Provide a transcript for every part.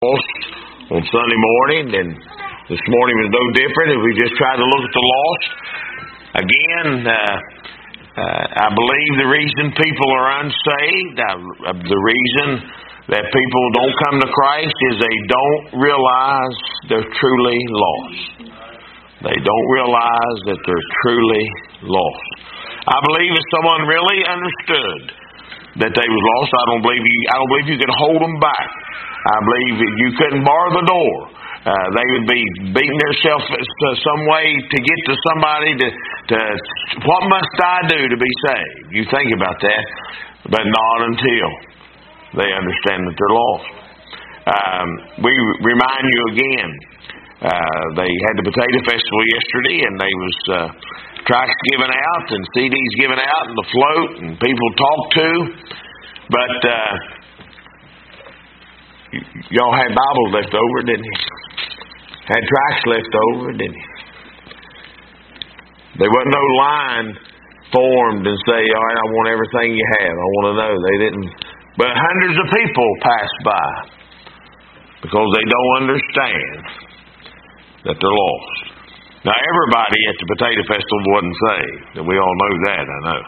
on Sunday morning, and this morning was no different as we just tried to look at the lost. Again, I believe the reason people are unsaved, the reason that people don't come to Christ is they don't realize they're truly lost. They don't realize that they're truly lost. I believe if someone really understood that they was lost, I don't believe you could hold them back. I believe that you couldn't bar the door. They would be beating themselves some way to get to somebody to what must I do to be saved? You think about that, but not until they understand that they're lost. We remind you again, they had the Potato Festival yesterday, and they was tracts given out and CDs given out and the float and people talked to, but y'all had Bibles left over, didn't you? Had tracts left over, didn't you? There wasn't no line formed and say, all right, I want everything you have. I want to know. They didn't. But hundreds of people passed by because they don't understand that they're lost. Now, everybody at the Potato Festival wasn't saved. And we all know that, I know.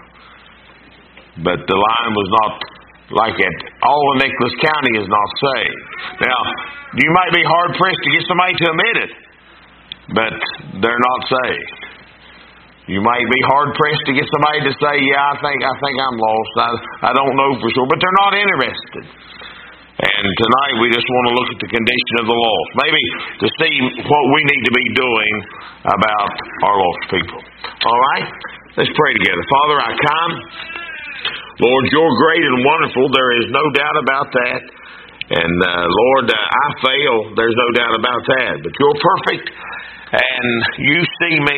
But the line was not like it. All of Nicholas County is not saved. Now, you might be hard-pressed to get somebody to admit it, but they're not saved. You might be hard-pressed to get somebody to say, yeah, I think I'm lost. I don't know for sure, but they're not interested. And tonight we just want to look at the condition of the lost. Maybe to see what we need to be doing about our lost people. All right? Let's pray together. Father, I come. Lord, you're great and wonderful. There is no doubt about that. And Lord, I fail. There's no doubt about that. But you're perfect. And you see me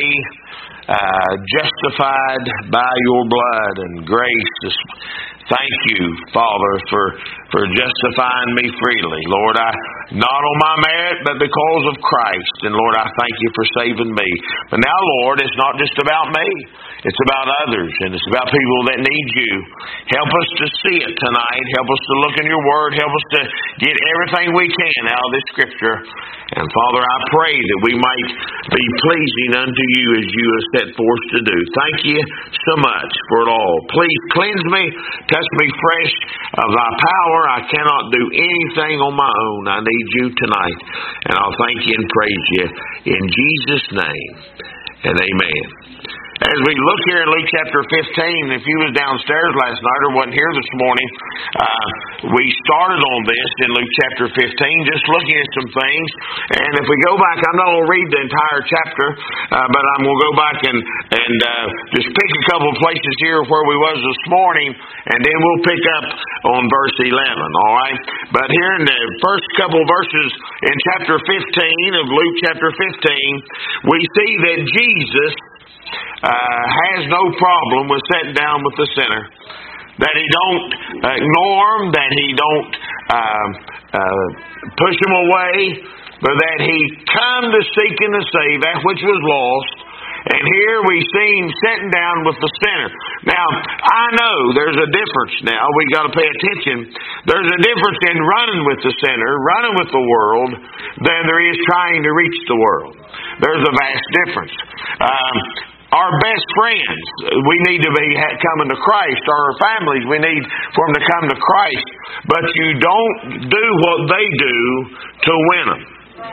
justified by your blood and grace. Thank you, Father, for justifying me freely. Lord, not on my merit, but because of Christ. And Lord, I thank you for saving me. But now, Lord, it's not just about me. It's about others, and it's about people that need you. Help us to see it tonight. Help us to look in your word. Help us to get everything we can out of this scripture. And Father, I pray that we might be pleasing unto you as you have set forth to do. Thank you so much for it all. Please cleanse me, touch me fresh of thy power. I cannot do anything on my own. I need you tonight. And I'll thank you and praise you in Jesus' name. And amen. As we look here in Luke chapter 15, if you was downstairs last night or wasn't here this morning, we started on this in Luke chapter 15, just looking at some things. And if we go back, I'm not going to read the entire chapter, but I'm going to go back and just pick a couple of places here where we was this morning, and then we'll pick up on verse 11, all right? But here in the first couple of verses in chapter 15 of Luke chapter 15, we see that Jesus has no problem with sitting down with the sinner, that he don't ignore him, that he don't push him away, but that he come to seek and to save that which was lost. And here we see him sitting down with the sinner. Now, I know there's a difference now. We've got to pay attention. There's a difference in running with the sinner, running with the world, than there is trying to reach the world. There's a vast difference. Our best friends, we need to be coming to Christ. Our families, we need for them to come to Christ. But you don't do what they do to win them.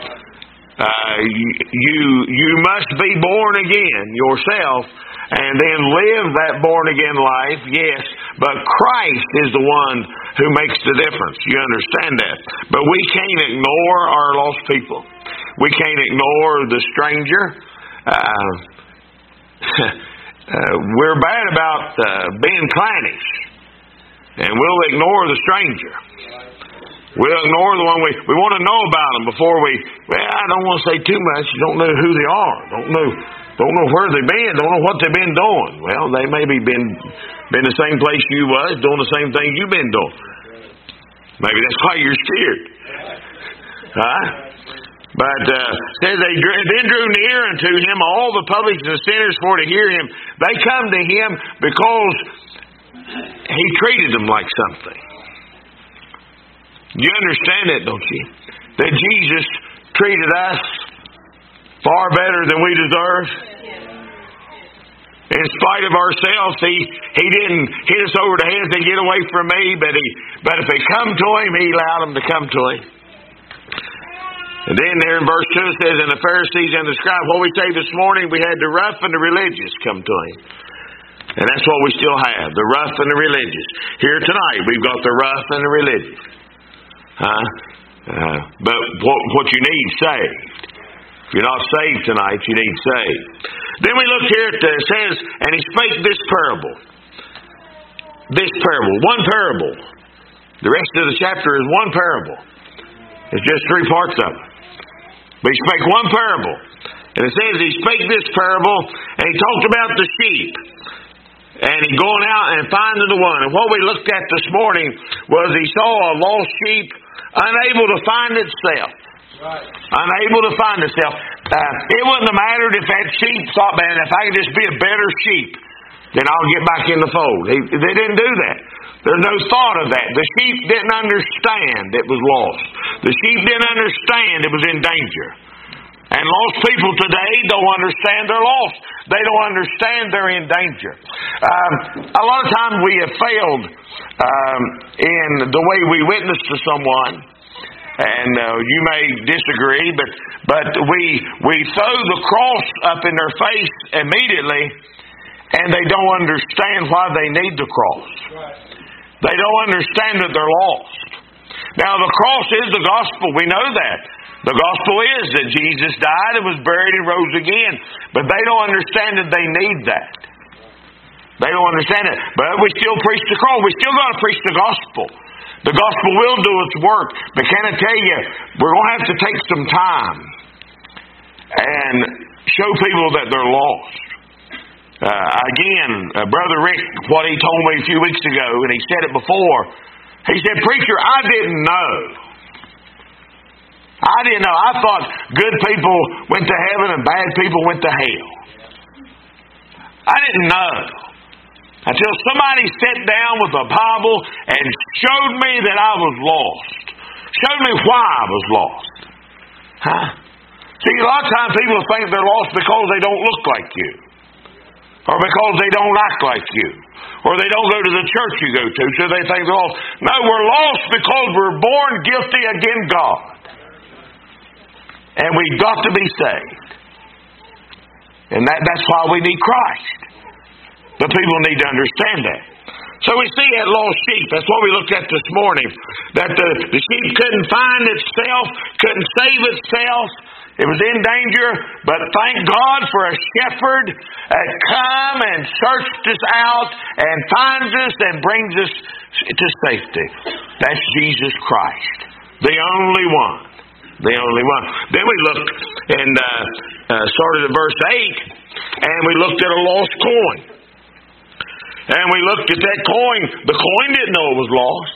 You must be born again yourself and then live that born again life, yes. But Christ is the one who makes the difference. You understand that? But we can't ignore our lost people. We can't ignore the stranger. We're bad about being clannish, and we'll ignore the stranger. We'll ignore the one we want to know about them before I don't want to say too much. You don't know who they are. Don't know where they've been. Don't know what they've been doing. Well, they maybe been the same place you was, doing the same thing you've been doing. Maybe that's why you're scared. Huh? But says they then drew near unto him all the publicans and sinners for to hear him. They come to him because he treated them like something. You understand that, don't you? that Jesus treated us far better than we deserve? In spite of ourselves, He didn't hit us over the head and say, get away from me, but if they come to Him, He allowed them to come to Him. And then there in verse 2 it says, and the Pharisees and the scribes, what we say this morning, we had the rough and the religious come to Him. And that's what we still have, the rough and the religious. Here tonight, we've got the rough and the religious. But what you need saved. If you're not saved tonight, you need saved. Then we look here, it says, and He spake this parable. This parable, one parable. The rest of the chapter is one parable. It's just three parts of it. But He spake one parable. And it says He spake this parable, and He talked about the sheep. And He going out and finding the one. And what we looked at this morning was He saw a lost sheep unable to find itself. Right. Unable to find itself. It wouldn't have mattered if that sheep thought, man, if I could just be a better sheep, then I'll get back in the fold. They didn't do that. There's no thought of that. The sheep didn't understand it was lost. The sheep didn't understand it was in danger. And lost people today don't understand they're lost. They don't understand they're in danger. A lot of times we have failed in the way we witness to someone. And you may disagree, but we throw the cross up in their face immediately, and they don't understand why they need the cross. They don't understand that they're lost. Now, the cross is the gospel. We know that. The gospel is that Jesus died and was buried and rose again. But they don't understand that they need that. They don't understand it. But we still preach the cross. We still got to preach the gospel. The gospel will do its work. But can I tell you, we're going to have to take some time and show people that they're lost. Brother Rick, what he told me a few weeks ago, and he said it before, he said, preacher, I didn't know. I thought good people went to heaven and bad people went to hell. I didn't know. Until somebody sat down with a Bible and showed me that I was lost. Showed me why I was lost. See, a lot of times people think they're lost because they don't look like you. Or because they don't act like you. Or they don't go to the church you go to, so they think they're lost. No, we're lost because we're born guilty against God. And we've got to be saved. And that's why we need Christ. But people need to understand that. So we see that lost sheep. That's what we looked at this morning. That the sheep couldn't find itself, couldn't save itself. It was in danger. But thank God for a shepherd that come and searched us out and finds us and brings us to safety. That's Jesus Christ. The only one. The only one. Then we looked and started at verse 8, and we looked at a lost coin. And we looked at that coin. The coin didn't know it was lost.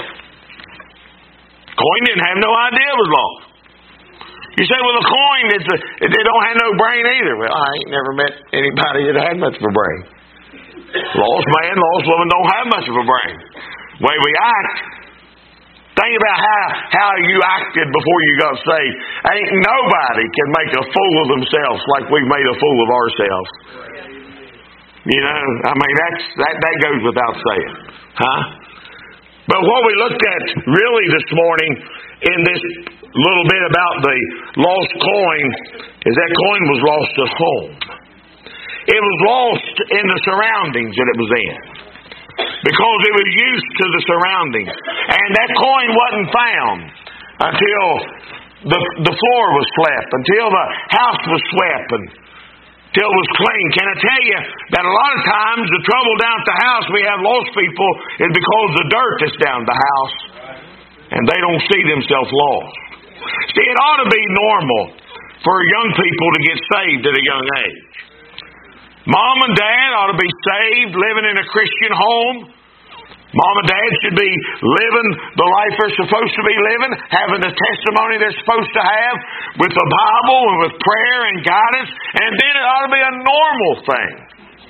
Coin didn't have no idea it was lost. You say, well, the coin, they don't have no brain either. Well, I ain't never met anybody that had much of a brain. Lost man, lost woman don't have much of a brain. The way we act. Think about how you acted before you got saved. Ain't nobody can make a fool of themselves like we've made a fool of ourselves. You know, I mean, that goes without saying. But what we looked at really this morning in this little bit about the lost coin is that coin was lost at home. It was lost in the surroundings that it was in. Because it was used to the surroundings. And that coin wasn't found until the floor was swept, until the house was swept, until it was clean. Can I tell you that a lot of times the trouble down at the house we have lost people is because the dirt is down at the house and they don't see themselves lost. See, it ought to be normal for young people to get saved at a young age. Mom and Dad ought to be saved, living in a Christian home. Mom and Dad should be living the life they're supposed to be living, having the testimony they're supposed to have with the Bible and with prayer and guidance. And then it ought to be a normal thing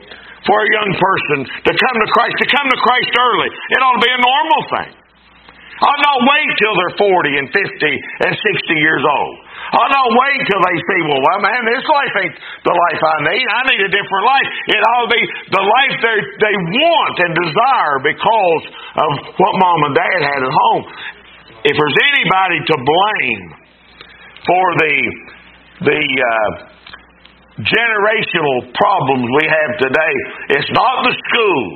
for a young person to come to Christ early. It ought to be a normal thing. I'll not wait till they're 40 and 50 and 60 years old. I'll not wait till they say, well, man, this life ain't the life I need. I need a different life. It ought to be the life they want and desire because of what Mom and Dad had at home. If there's anybody to blame for the generational problems we have today, it's not the school.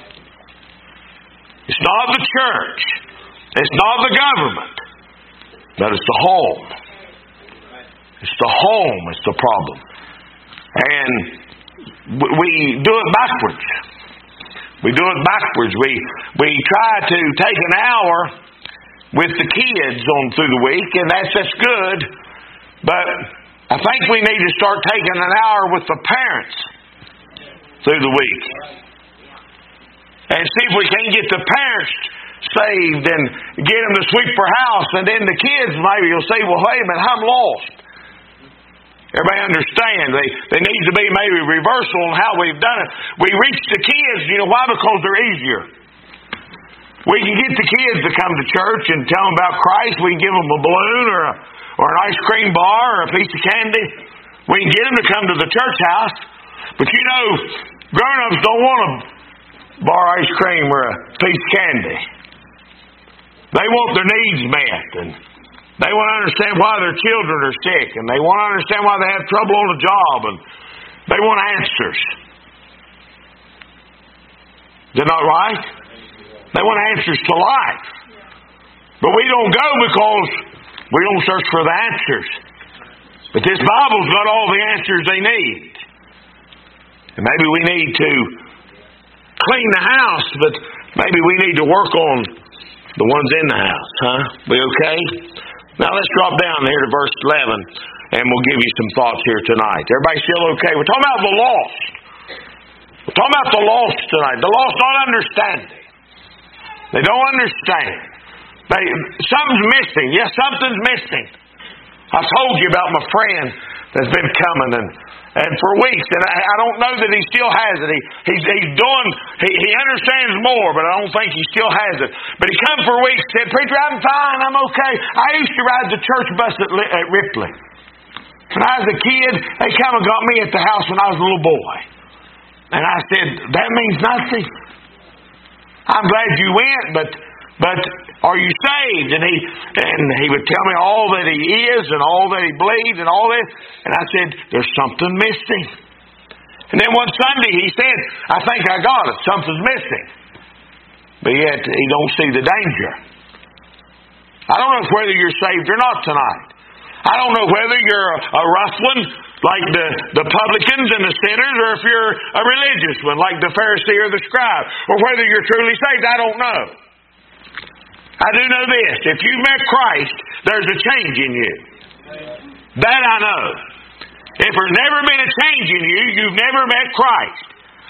It's not the church. It's not the government. But it's the home. It's the home that's the problem. And we do it backwards. We do it backwards. We try to take an hour with the kids on through the week, and that's good. But I think we need to start taking an hour with the parents through the week. And see if we can't get the parents saved and get them to sweep their house, and then the kids maybe will say, well, hey, man, I'm lost. Everybody understand. They need to be maybe reversal on how we've done it. We reach the kids, why? Because they're easier. We can get the kids to come to church and tell them about Christ. We can give them a balloon or an ice cream bar or a piece of candy. We can get them to come to the church house. But grown-ups don't want a bar ice cream or a piece of candy. They want their needs met, and they want to understand why their children are sick, and they want to understand why they have trouble on the job, and they want answers. Is that not right? They want answers to life. But we don't go because we don't search for the answers. But this Bible's got all the answers they need. And maybe we need to clean the house, but maybe we need to work on the ones in the house, huh? We okay? Now let's drop down here to verse 11, and we'll give you some thoughts here tonight. Everybody still okay? We're talking about the lost. We're talking about the lost tonight. The lost don't understand it. They don't understand. Something's missing. Yes, something's missing. I told you about my friend that's been coming and for weeks, and I don't know that he still has it. He understands more, but I don't think he still has it. But he come for weeks, said, "Preacher, I'm fine, I'm okay. I used to ride the church bus at Ripley. When I was a kid, they come and got me at the house when I was a little boy." And I said, "That means nothing. I'm glad you went, but are you saved?" And he would tell me all that he is and all that he believes and all this. And I said, "There's something missing." And then one Sunday he said, "I think I got it. Something's missing." But yet he don't see the danger. I don't know whether you're saved or not tonight. I don't know whether you're a rough one like the publicans and the sinners, or if you're a religious one like the Pharisee or the scribe, or whether you're truly saved. I don't know. I do know this. If you've met Christ, there's a change in you. That I know. If there's never been a change in you, you've never met Christ.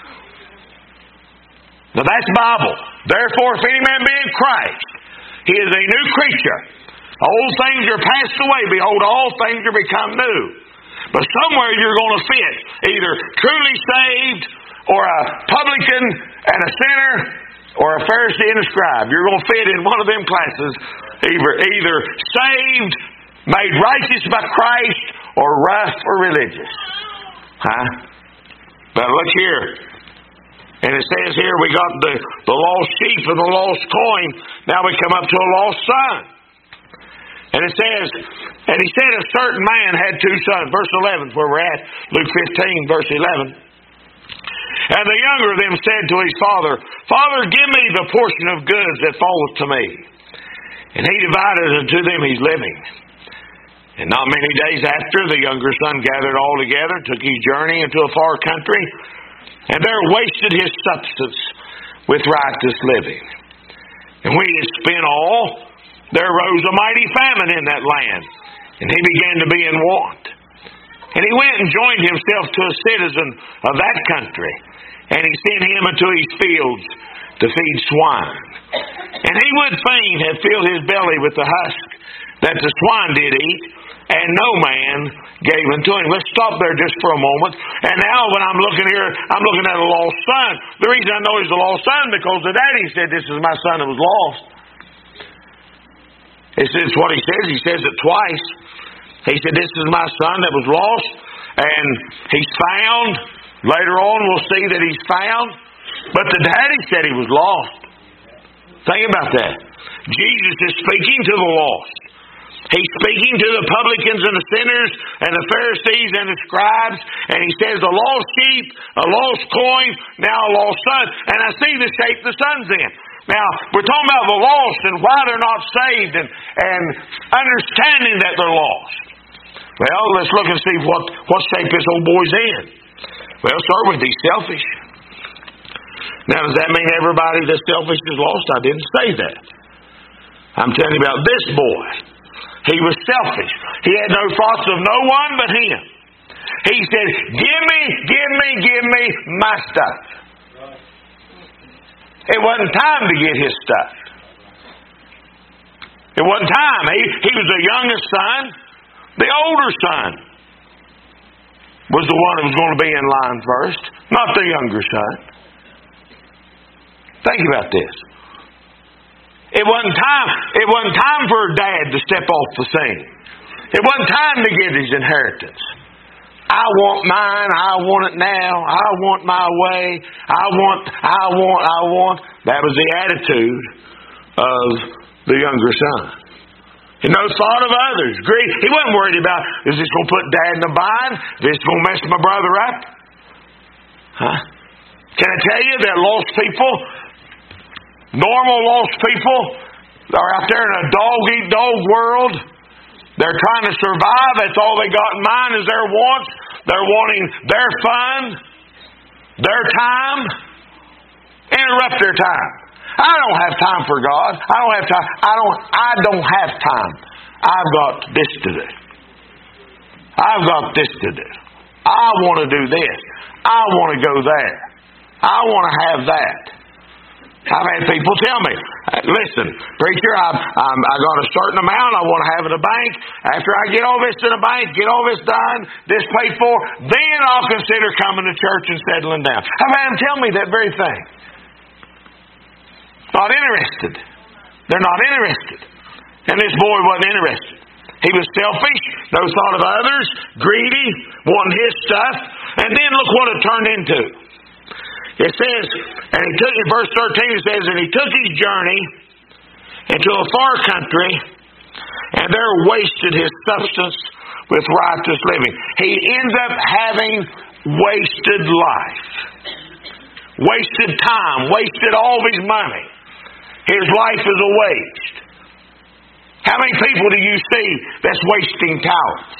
Now that's Bible. Therefore, if any man be in Christ, he is a new creature. Old things are passed away. Behold, all things are become new. But somewhere you're going to fit either truly saved, or a publican and a sinner, or a Pharisee and a scribe. You're going to fit in one of them classes. Either saved, made righteous by Christ, or rough or religious. Huh? But look here. And it says here we got the lost sheep and the lost coin. Now we come up to a lost son. And it says, and he said a certain man had two sons. Verse 11 is where we're at. Luke 15, verse 11. And the younger of them said to his father, "Father, give me the portion of goods that falleth to me." And he divided unto them his living. And not many days after, the younger son gathered all together, took his journey into a far country, and there wasted his substance with riotous living. And when he had spent all, there arose a mighty famine in that land, and he began to be in want. And he went and joined himself to a citizen of that country, and he sent him into his fields to feed swine. And he would fain have filled his belly with the husk that the swine did eat, and no man gave unto him. Let's stop there just for a moment. And now when I'm looking here, I'm looking at a lost son. The reason I know he's a lost son because the daddy said, "This is my son that was lost." It's what he says. He says it twice. He said, this is my son that was lost, and he's found. Later on we'll see that he's found. But the daddy said he was lost. Think about that. Jesus is speaking to the lost. He's speaking to the publicans and the sinners and the Pharisees and the scribes. And he says, a lost sheep, a lost coin, now a lost son. And I see the shape the son's in. Now, we're talking about the lost and why they're not saved and understanding that they're lost. Well, let's look and see what shape this old boy's in. Well, start with he's selfish. Now, does that mean everybody that's selfish is lost? I didn't say that. I'm telling you about this boy. He was selfish. He had no thoughts of no one but him. He said, give me my stuff. It wasn't time to get his stuff. It wasn't time. He was the youngest son. The older son was the one that was going to be in line first, not the younger son. Think about this. It wasn't time for a dad to step off the scene. It wasn't time to get his inheritance. I want mine. I want it now. I want my way. I want. That was the attitude of the younger son. He had no thought of others. Greed. He wasn't worried about, is this going to put Dad in a bind? Is this going to mess my brother up? Huh? Can I tell you that lost people, normal lost people, are out there in a dog-eat-dog world. They're trying to survive. That's all they got in mind is their wants. They're wanting their fun, their time. Interrupt their time. I don't have time for God. I don't have time. I don't have time. I've got this to do. I've got this to do. I want to do this. I want to go there. I want to have that. I've had people tell me, listen, preacher, I got a certain amount I want to have in the bank. After I get all this in the bank, get all this done, this paid for, then I'll consider coming to church and settling down. I've had them tell me that very thing. Not interested. They're not interested. And this boy wasn't interested. He was selfish, no thought of others, greedy, wanting his stuff. And then look what it turned into. It says, and he took, in verse 13 it says, and he took his journey into a far country, and there wasted his substance with riotous living. He ends up having wasted life. Wasted time, wasted all of his money. His life is a waste. How many people do you see that's wasting talents?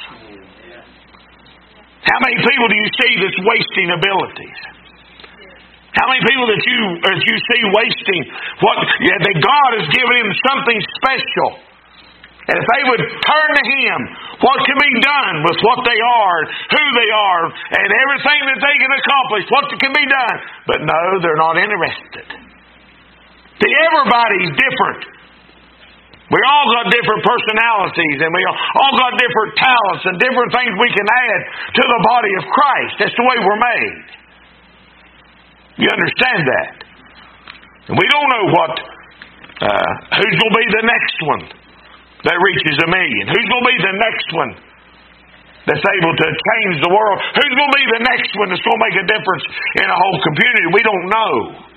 How many people do you see that's wasting abilities? How many people that you see wasting that God has given him something special? And if they would turn to him, what can be done with what they are, who they are, and everything that they can accomplish, what can be done? But no, they're not interested. See, everybody's different. We all got different personalities, and we all got different talents and different things we can add to the body of Christ. That's the way we're made. You understand that? And we don't know who's going to be the next one that reaches 1 million. Who's going to be the next one that's able to change the world? Who's going to be the next one that's going to make a difference in a whole community? We don't know.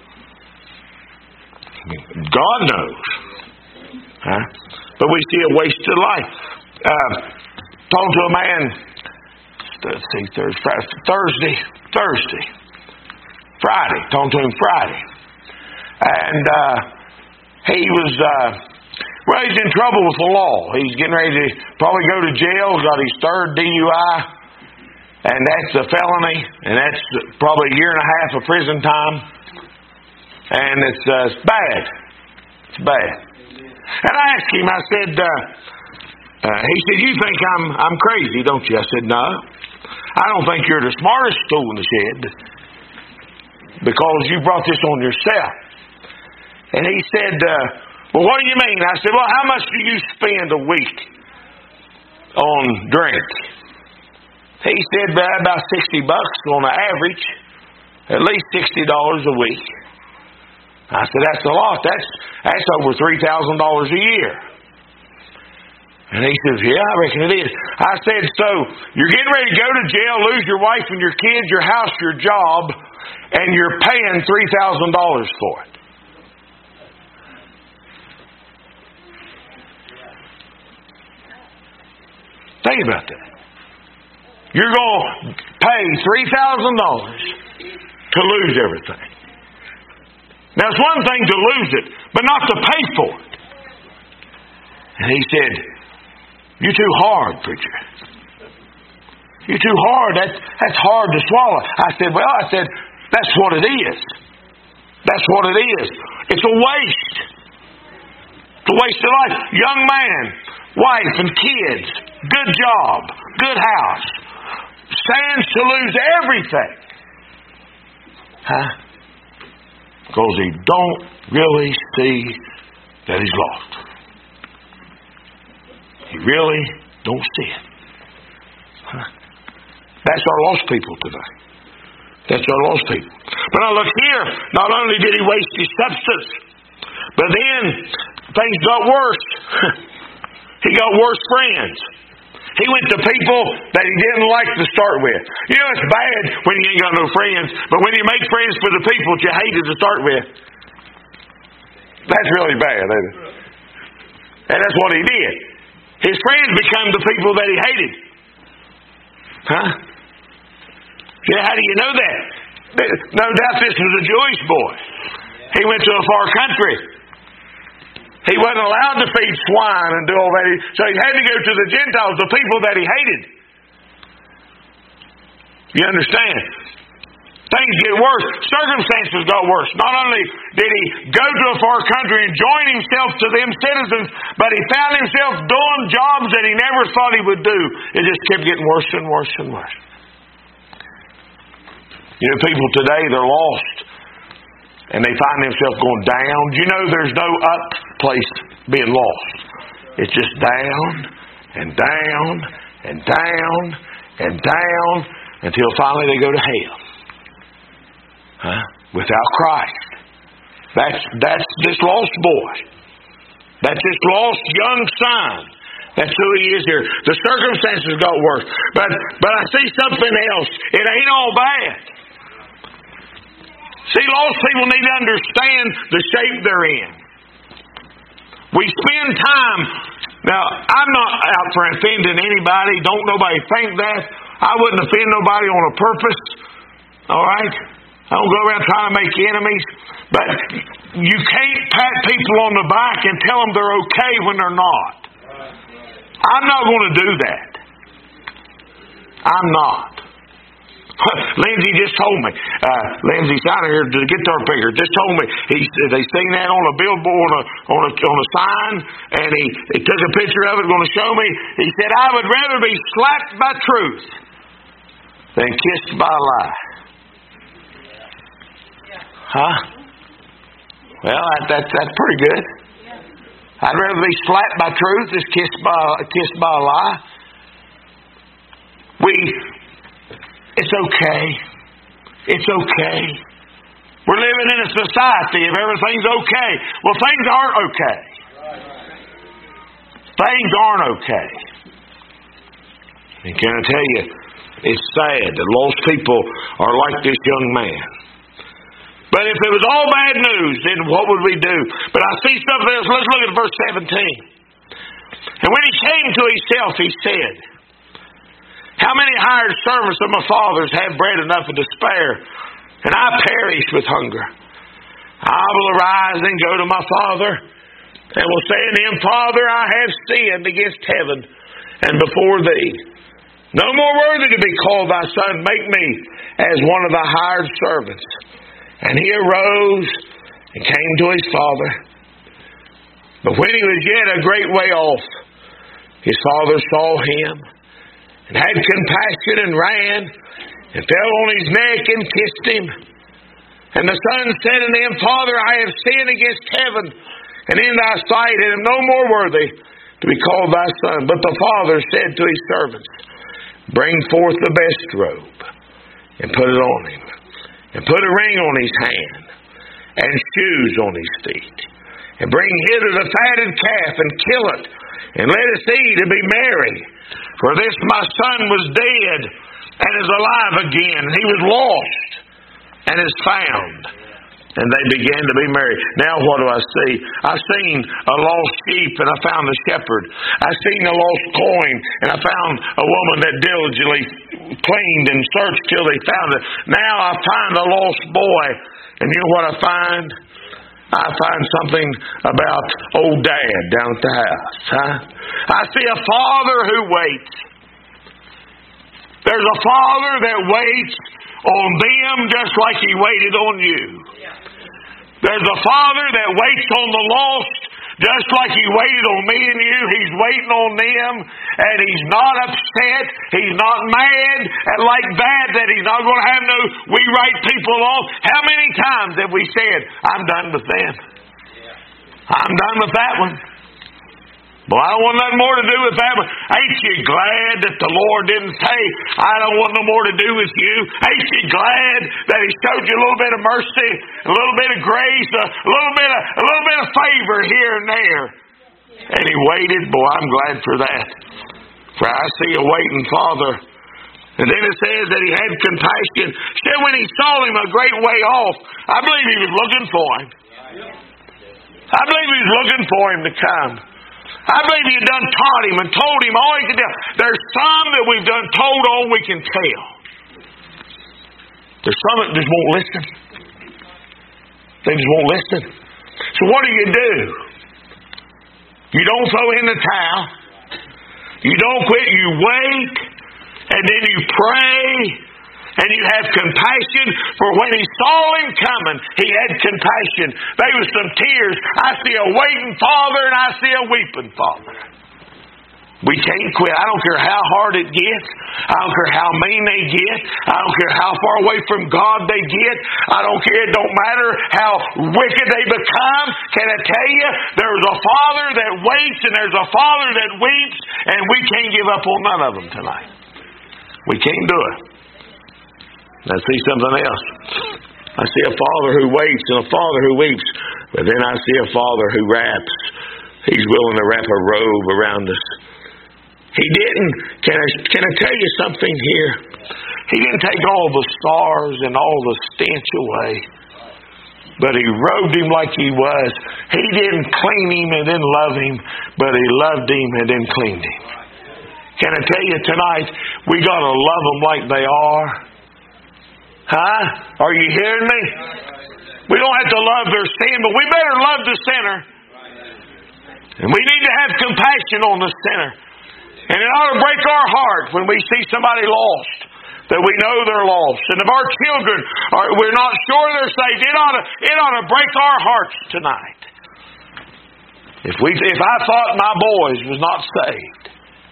God knows. Huh? But we see a wasted life. Talking to a man, let's see, Friday. Talking to him Friday. And he was, he's in trouble with the law. He's getting ready to probably go to jail. Got his 3rd DUI. And that's a felony. And that's probably 1.5 years of prison time. And it's bad. It's bad. And I asked him, I said, he said, you think I'm crazy, don't you? I said, no. I don't think you're the smartest tool in the shed, because you brought this on yourself. And he said, well, what do you mean? I said, well, how much do you spend a week on drink? He said, about $60 on the average, at least $60 a week. I said, that's a lot. That's over $3,000 a year. And he says, yeah, I reckon it is. I said, so you're getting ready to go to jail, lose your wife and your kids, your house, your job, and you're paying $3,000 for it. Think about that. You're going to pay $3,000 to lose everything. Now, it's one thing to lose it, but not to pay for it. And he said, you're too hard, preacher. You're too hard. That's hard to swallow. I said, that's what it is. That's what it is. It's a waste. It's a waste of life. Young man, wife and kids, good job, good house, stands to lose everything. Huh? Because he don't really see that he's lost. He really don't see it. Huh? That's our lost people today. That's our lost people. But now look here, not only did he waste his substance, but then things got worse. He got worse friends. He went to people that he didn't like to start with. You know, it's bad when you ain't got no friends, but when you make friends with the people that you hated to start with, that's really bad, isn't it? And that's what he did. His friends became the people that he hated. Huh? Yeah, how do you know that? No doubt this was a Jewish boy. He went to a far country. He wasn't allowed to feed swine and do all that. So he had to go to the Gentiles, the people that he hated. You understand? Things get worse. Circumstances got worse. Not only did he go to a far country and join himself to them citizens, but he found himself doing jobs that he never thought he would do. It just kept getting worse and worse and worse. You know, people today, they're lost. And they find themselves going down. You know there's no up place being lost. It's just down and down and down and down until finally they go to hell. Huh? Without Christ. That's this lost boy. That's this lost young son. That's who he is here. The circumstances got worse. But I see something else. It ain't all bad. See, lost people need to understand the shape they're in. We spend time. Now, I'm not out for offending anybody. Don't nobody think that. I wouldn't offend nobody on a purpose. All right? I don't go around trying to make enemies. But you can't pat people on the back and tell them they're okay when they're not. I'm not going to do that. I'm not. Lindsay just told me. Lindsay's out here, the guitar picker, just told me they seen that on a billboard on a sign, and he took a picture of it, going to show me. He said, "I would rather be slapped by truth than kissed by a lie." Huh? Well, that's pretty good. I'd rather be slapped by truth than kissed by a lie. It's okay. It's okay. We're living in a society of everything's okay. Well, things aren't okay. Things aren't okay. And can I tell you, it's sad that lost people are like this young man. But if it was all bad news, then what would we do? But I see something else. Let's look at verse 17. And when he came to himself, he said, "How many hired servants of my father's have bread enough and to spare, and I perish with hunger? I will arise and go to my father, and will say unto him, Father, I have sinned against heaven and before thee. No more worthy to be called thy son. Make me as one of thy hired servants. And he arose and came to his father. But when he was yet a great way off, his father saw him, and had compassion, and ran, and fell on his neck, and kissed him. And the son said unto him, Father, I have sinned against heaven, and in thy sight, and am no more worthy to be called thy son. But the father said to his servants, Bring forth the best robe, and put it on him, and put a ring on his hand, and shoes on his feet. And bring hither the fatted calf, and kill it, and let us eat and be merry. For this my son was dead and is alive again. He was lost and is found. And they began to be merry. Now what do I see? I seen a lost sheep and I found a shepherd. I seen a lost coin and I found a woman that diligently cleaned and searched till they found it. Now I find a lost boy. And you know what I find? I find something about old Dad down at the house. I see a father who waits. There's a father that waits on them just like he waited on you. There's a father that waits on the lost just like he waited on me and you. He's waiting on them, and he's not upset. He's not mad like that he's not going to have no we right people on. How many times have we said, I'm done with them? I'm done with that one. Well, I don't want nothing more to do with that one. Ain't you glad that the Lord didn't say, I don't want no more to do with you? Ain't you glad that He showed you a little bit of mercy, a little bit of grace, a little bit of favor here and there? And He waited. Boy, I'm glad for that. For I see a waiting Father. And then it says that He had compassion. Said when He saw him a great way off, I believe He was looking for him. I believe He was looking for him to come. I believe He done taught him and told him all he could do. There's some that we've done told all we can tell. There's some that just won't listen. They just won't listen. So what do? You don't throw in the towel. You don't quit. You wait. And then you pray. And you have compassion, for when He saw him coming, He had compassion. There was some tears. I see a waiting Father and I see a weeping Father. We can't quit. I don't care how hard it gets. I don't care how mean they get. I don't care how far away from God they get. I don't care. It don't matter how wicked they become. Can I tell you, there's a Father that waits and there's a Father that weeps, and we can't give up on none of them tonight. We can't do it. I see something else. I see a Father who waits and a Father who weeps. But then I see a Father who wraps. He's willing to wrap a robe around us. He didn't. Can I tell you something here? He didn't take all the stars and all the stench away. But He robed him like he was. He didn't clean him and then love him, but He loved him and then cleaned him. Can I tell you tonight, we got to love them like they are. Are you hearing me? We don't have to love their sin, but we better love the sinner. And we need to have compassion on the sinner. And it ought to break our heart when we see somebody lost, that we know they're lost. And if our children we're not sure they're saved, it ought to break our hearts tonight. If I thought my boys was not saved,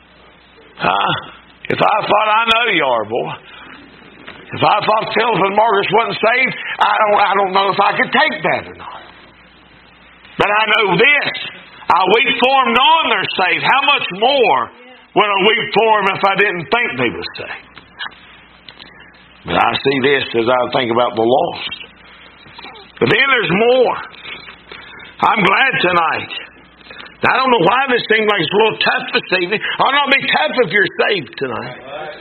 if I thought I know you are, boy. If I thought Philip and Margaret wasn't saved, I don't know if I could take that or not. But I know this. I weep for them knowing they're saved. How much more would I weep for them if I didn't think they were saved? But I see this as I think about the lost. But then there's more. I'm glad tonight. I don't know why this seems like it's a little tough this evening. I'll not be tough if you're saved tonight.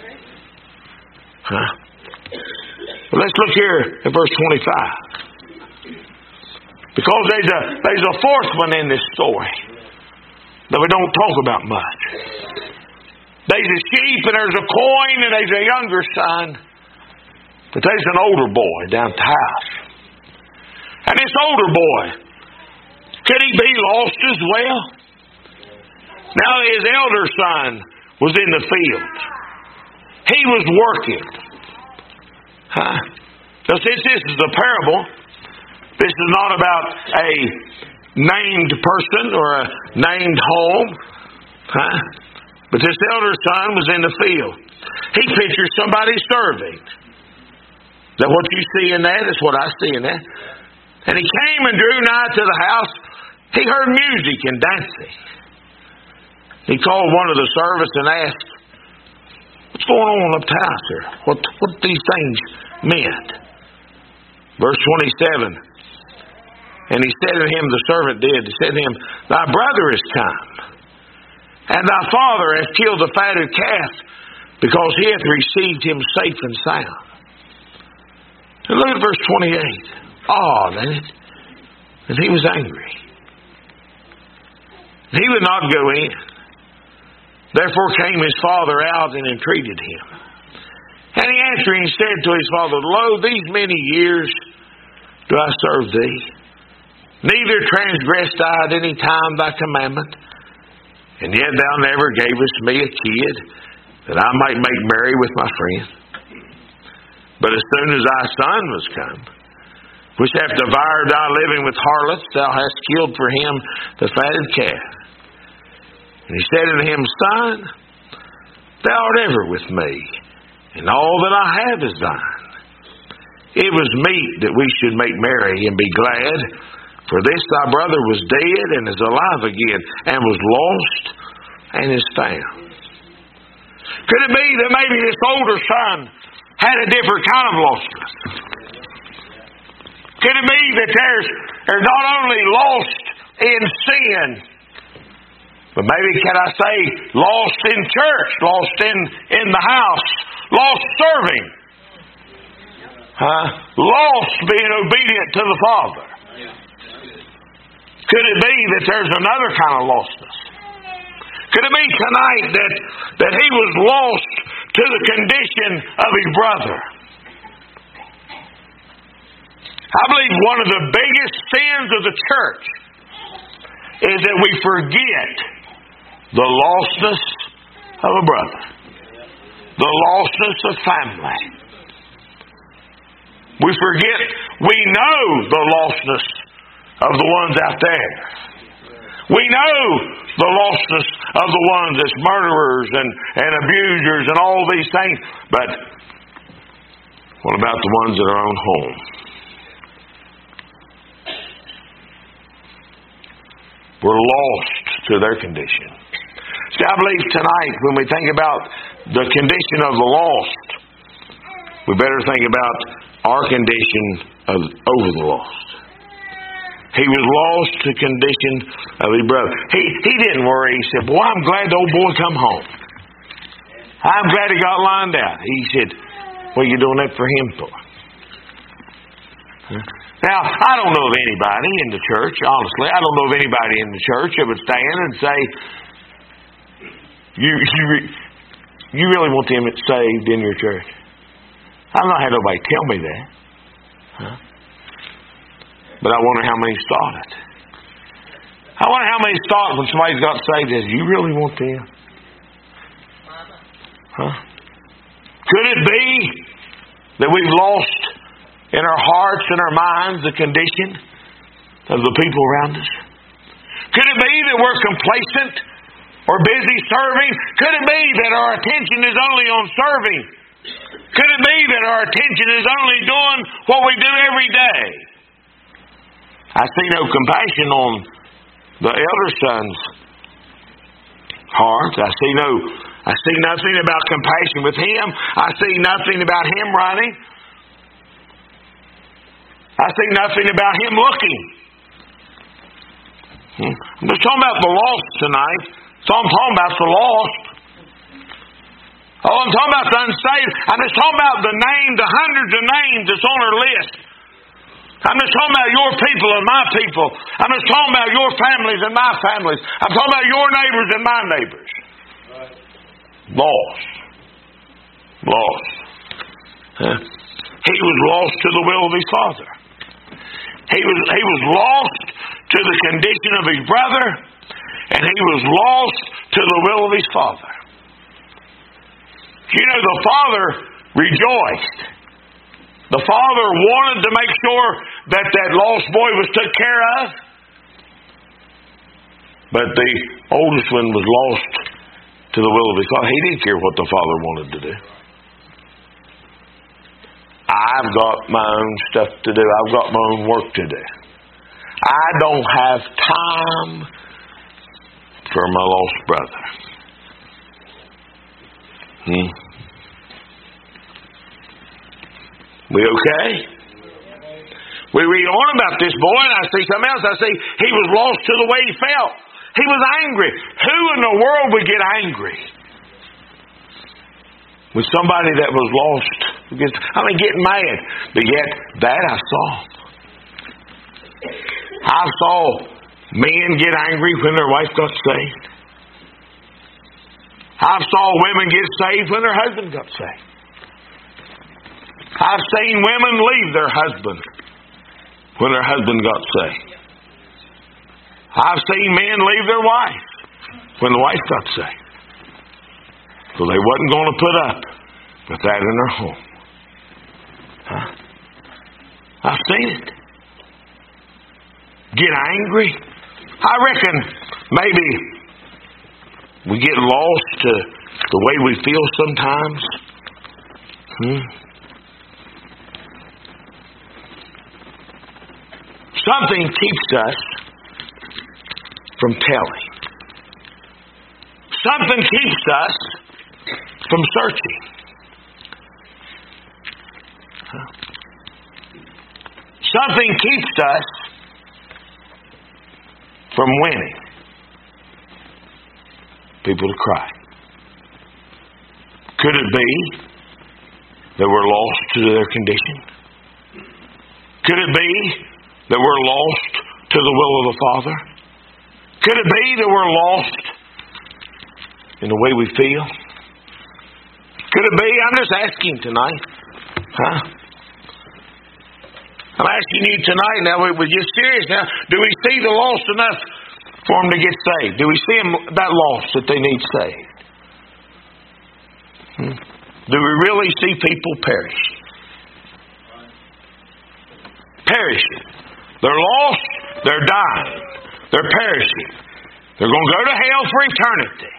Well, let's look here at verse 25. Because there's a fourth one in this story that we don't talk about much. There's a sheep and there's a coin and there's a younger son. But there's an older boy down at the house. And this older boy, could he be lost as well? Now his elder son was in the field. He was working. So since this is a parable, this is not about a named person or a named home. But this elder son was in the field. He pictures somebody serving. Now what you see in that is what I see in that. And he came and drew nigh to the house. He heard music and dancing. He called one of the servants and asked, what's going on up the house here? What these things meant? Verse 27. And he said to him, the servant did, he said to him, thy brother is come, And thy father hath killed the fatted calf, because he hath received him safe and sound. And look at verse 28. Odd, ain't it? And he was angry. He would not go in. Therefore came his father out and entreated him. And he answering said to his father, Lo, these many years do I serve thee. Neither transgressed I at any time thy commandment. And yet thou never gavest me a kid, that I might make merry with my friend. But as soon as thy son was come, which hath devoured thy living with harlots, thou hast killed for him the fatted calf. And he said unto him, Son, thou art ever with me, and all that I have is thine. It was meet that we should make merry and be glad, for this thy brother was dead and is alive again, and was lost and is found. Could it be that maybe this older son had a different kind of lostness? Could it be that there's not only lost in sin, but maybe, can I say, lost in church, lost in the house, lost serving, lost being obedient to the Father? Could it be that there's another kind of lostness? Could it be tonight that he was lost to the condition of his brother? I believe one of the biggest sins of the church is that we forget the lostness of a brother, the lostness of family. We forget, we know the lostness of the ones out there. We know the lostness of the ones that's murderers and abusers and all these things. But what about the ones that are on home? We're lost to their condition. See, I believe tonight when we think about the condition of the lost, we better think about our condition over the lost. He was lost to the condition of his brother. He didn't worry. He said, Boy, I'm glad the old boy come home. I'm glad he got lined out. He said, What are you doing that for him for? Now, I don't know of anybody in the church, honestly. I don't know of anybody in the church that would stand and say, You really want them saved in your church? I've not had nobody tell me that. But I wonder how many thought it. I wonder how many thought when somebody's got saved is, you really want them? Could it be that we've lost in our hearts and our minds the condition of the people around us? Could it be that we're complacent or busy serving? Could it be that our attention is only on serving? Could it be that our attention is only doing what we do every day? I see no compassion on the elder son's heart. I see nothing about compassion with him. I see nothing about him running. I see nothing about him looking. I'm just talking about the lost tonight. That's all I'm talking about, the lost. Oh, I'm talking about the unsaved. I'm just talking about the hundreds of names that's on our list. I'm just talking about your people and my people. I'm just talking about your families and my families. I'm talking about your neighbors and my neighbors. Lost. He was lost to the will of his father. He was lost to the condition of his brother, and he was lost to the will of his father. You know, the father rejoiced. The father wanted to make sure that lost boy was took care of. But the oldest one was lost to the will of his father. He didn't care what the father wanted to do. I've got my own stuff to do. I've got my own work to do. I don't have time for my lost brother. We okay? We read on about this boy, and I see something else. I see he was lost to the way he felt. He was angry. Who in the world would get angry with somebody that was lost? Getting mad. But yet, that I saw. I saw men get angry when their wife got saved. I saw women get saved when their husband got saved. I've seen women leave their husband when their husband got saved. I've seen men leave their wife when the wife got saved. So they wasn't going to put up with that in their home. Huh? I've seen it. Get angry. I reckon maybe we get lost to the way we feel sometimes. Something keeps us from telling. Something keeps us from searching. Something keeps us from winning people to cry. Could it be that we're lost to their condition? Could it be that we're lost to the will of the Father? Could it be that we're lost in the way we feel? Could it be? I'm just asking tonight. I'm asking you tonight. Now, we're just serious now. Do we see the lost enough for them to get saved? Do we see them that lost that they need saved? Do we really see people perish? Perishing. They're lost. They're dying. They're perishing. They're going to go to hell for eternity.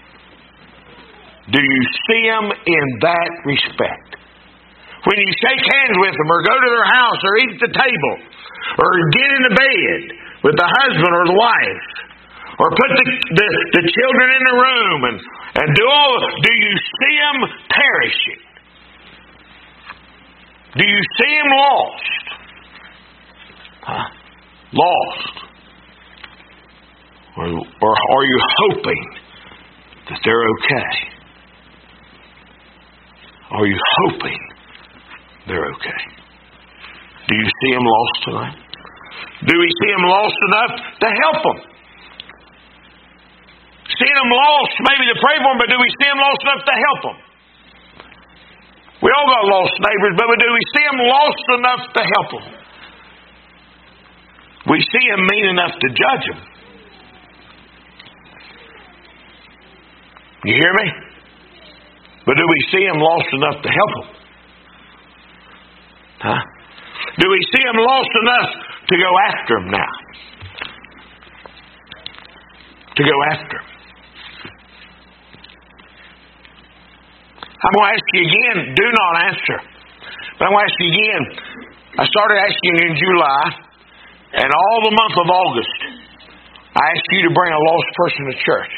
Do you see them in that respect? When you shake hands with them, or go to their house, or eat at the table, or get in the bed with the husband or the wife, or put the children in the room and do all. Do you see them perishing? Do you see them lost? Lost. Or are you hoping that they're okay? Are you hoping they're okay? Do you see them lost tonight? Do we see them lost enough to help them? See them lost, maybe to pray for them, but do we see them lost enough to help them? We all got lost neighbors, but do we see them lost enough to help them? We see them mean enough to judge them. You hear me? But do we see them lost enough to help them? Do we see them lost enough to go after them now? To go after them. I'm going to ask you again. Do not answer. But I'm going to ask you again. I started asking you in July, and all the month of August, I asked you to bring a lost person to church.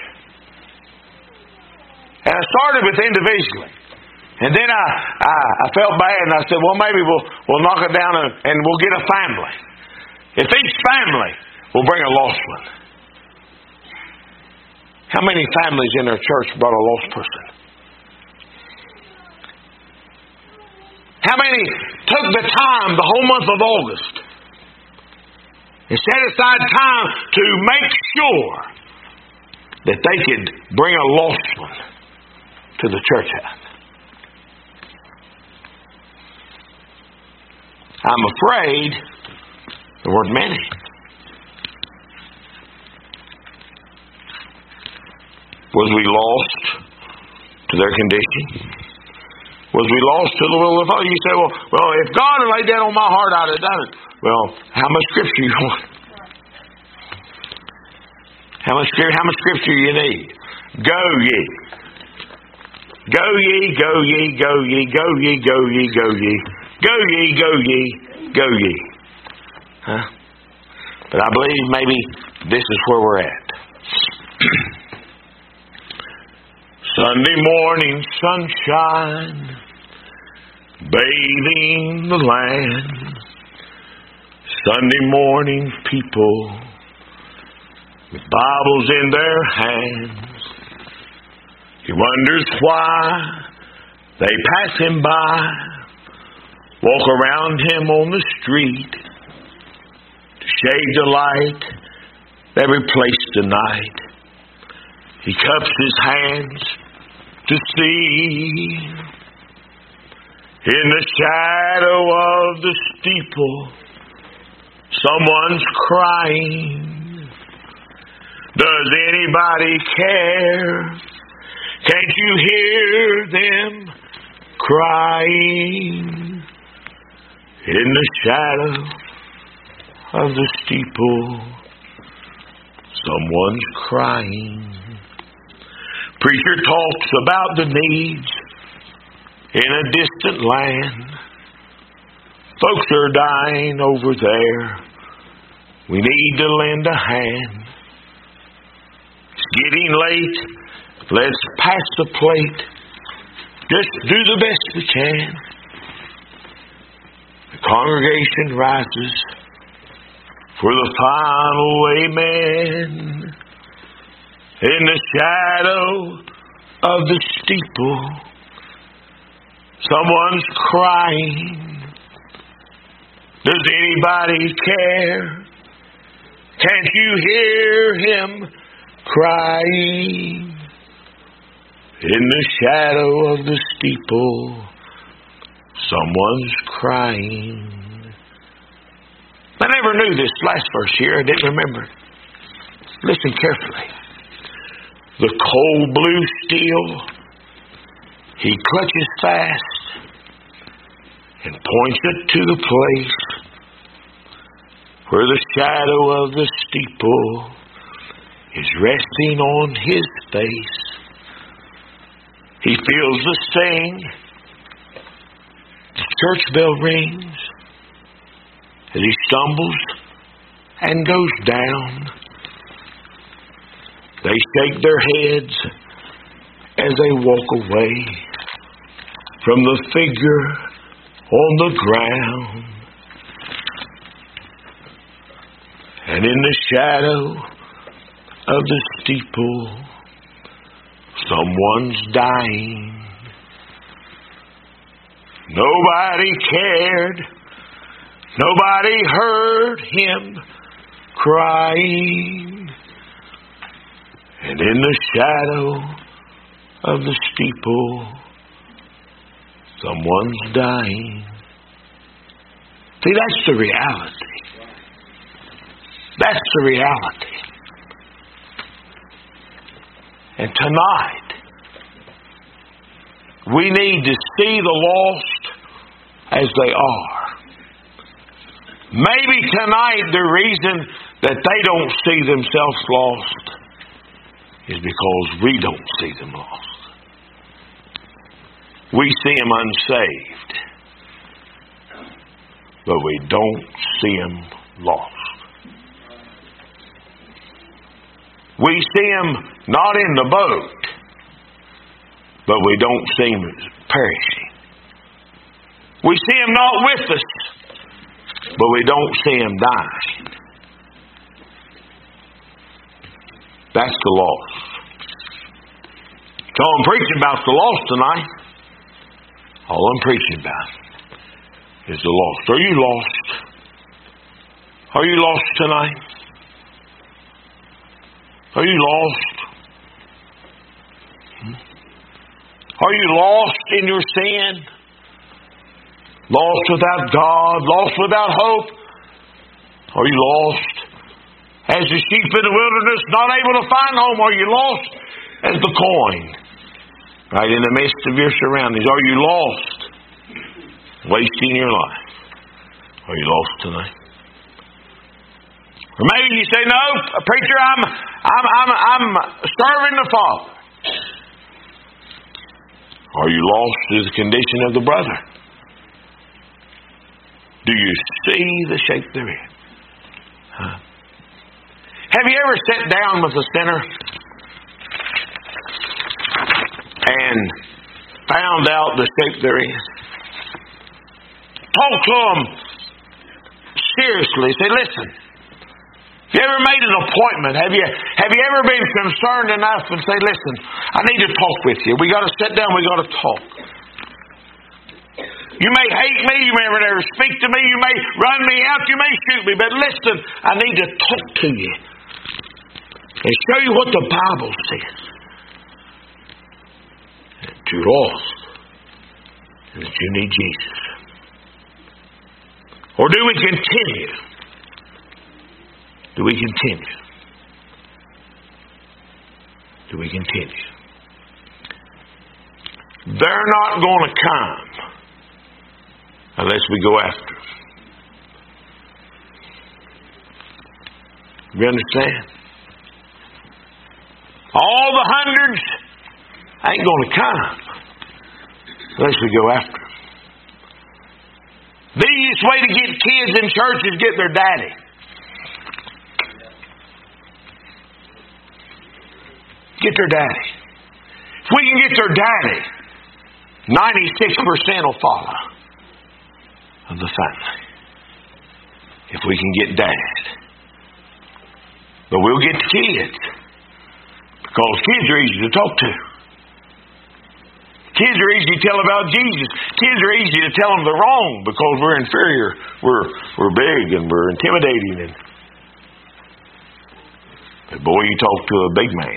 And I started with individually. And then I felt bad, and I said, well, maybe we'll knock it down and we'll get a family. If each family will bring a lost one. How many families in their church brought a lost person? How many took the time the whole month of August and set aside time to make sure that they could bring a lost one to the church house? I'm afraid there weren't many. Was we lost to their condition? Was we lost to the will of God? You say, well, if God had laid that on my heart, I'd have done it. Well, how much scripture you want? How much scripture you need? Go ye. Go ye, go ye, go ye, go ye, go ye, go ye. Go ye, go ye, go ye. But I believe maybe this is where we're at. Sunday morning sunshine, bathing the land. Sunday morning people with Bibles in their hands. He wonders why they pass him by, walk around him on the street, to shade the light every place tonight. He cups his hands to see. In the shadow of the steeple, someone's crying. Does anybody care? Can't you hear them crying? In the shadow of the steeple, someone's crying. Preacher talks about the needs in a distant land. Folks are dying over there. We need to lend a hand. It's getting late. Let's pass the plate. Just do the best we can. The congregation rises for the final amen. In the shadow of the steeple, someone's crying. Does anybody care? Can't you hear him crying? In the shadow of the steeple, someone's crying. I never knew this last verse here. I didn't remember. Listen carefully. The cold blue steel he clutches fast and points it to the place where the shadow of the steeple is resting on his face. He feels the sting. The church bell rings as he stumbles and goes down. They shake their heads as they walk away from the figure on the ground. And in the shadow of the steeple, someone's dying. Nobody cared. Nobody heard him crying. And in the shadow of the steeple, someone's dying. See, that's the reality. That's the reality. And tonight, we need to see the lost as they are. Maybe tonight the reason that they don't see themselves lost is because we don't see them lost. We see them unsaved, but we don't see them lost. We see them not in the boat, but we don't see them perishing. We see them not with us, but we don't see them dying. That's the lost. So I'm preaching about the lost tonight. All I'm preaching about is the lost. Are you lost? Are you lost tonight? Are you lost? Are you lost in your sin? Lost without God? Lost without hope? Are you lost? As the sheep in the wilderness, not able to find home, are you lost as the coin? Right in the midst of your surroundings. Are you lost? Wasting your life. Are you lost tonight? Or maybe you say, no, preacher, I'm serving the Father. Are you lost to the condition of the brother? Do you see the shape they're in? Huh? Have you ever sat down with a sinner and found out the shape they're in? Talk to them seriously. Say, listen, You ever made an appointment? Have you ever been concerned enough and say, listen, I need to talk with you. We got to sit down, we got to talk. You may hate me, you may never speak to me, you may run me out, you may shoot me, but listen, I need to talk to you and show you what the Bible says. That you're lost and that you need Jesus. Or do we continue? Do we continue? Do we continue? They're not going to come unless we go after them. You understand? All the hundreds ain't going to come unless we go after them. The easiest way to get kids in church is get their daddy. Get their daddy. If we can get their daddy, 96% will follow of the family. If we can get dad. But we'll get the kids. Because kids are easy to talk to. Kids are easy to tell about Jesus. Kids are easy to tell them they're wrong because we're inferior. We're big and we're intimidating. But boy, you talk to a big man.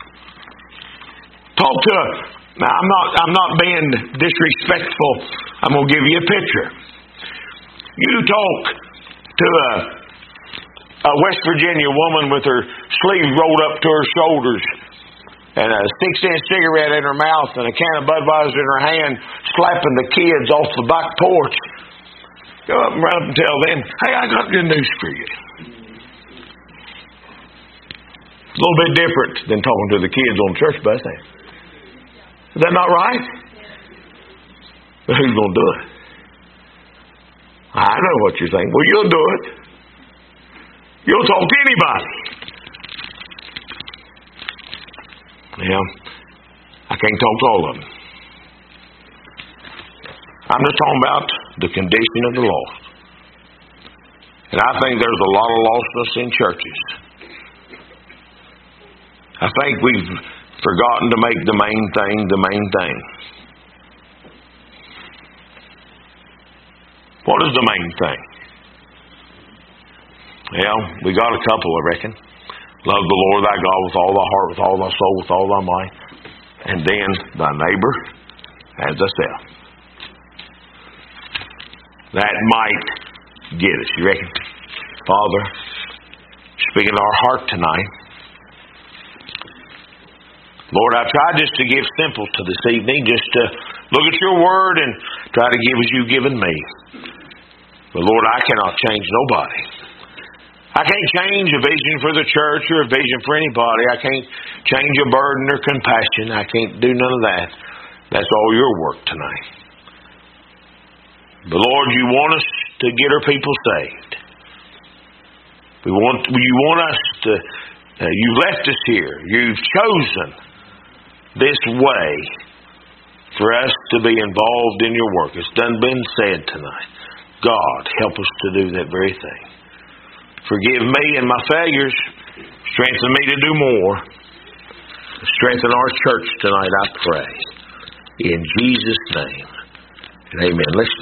Talk to a... Now, I'm not being disrespectful. I'm going to give you a picture. You talk to a West Virginia woman with her sleeves rolled up to her shoulders and a 6-inch cigarette in her mouth and a can of Budweiser in her hand, slapping the kids off the back porch. Go up and run up and tell them, hey, I got good news for you. A little bit different than talking to the kids on the church bus. Is that not right? But who's going to do it? I know what you're saying. Well, you'll do it. You'll talk to anybody. Yeah, I can't talk to all of them. I'm just talking about the condition of the lost. And I think there's a lot of lostness in churches. I think we've forgotten to make the main thing the main thing. What is the main thing? Well, we got a couple, I reckon. Love the Lord thy God with all thy heart, with all thy soul, with all thy might. And then thy neighbor as thyself. That might get us, you reckon? Father, speak in our heart tonight. Lord, I tried just to give simple to this evening, just to look at your word and try to give as you've given me. But Lord, I cannot change nobody. I can't change a vision for the church or a vision for anybody. I can't change a burden or compassion. I can't do none of that. That's all your work tonight. But Lord, you want us to get our people saved. You want us to, you've left us here. You've chosen this way for us to be involved in your work. It's done been said tonight. God, help us to do that very thing. Forgive me and my failures. Strengthen me to do more. Strengthen our church tonight, I pray. In Jesus' name. Amen. Let's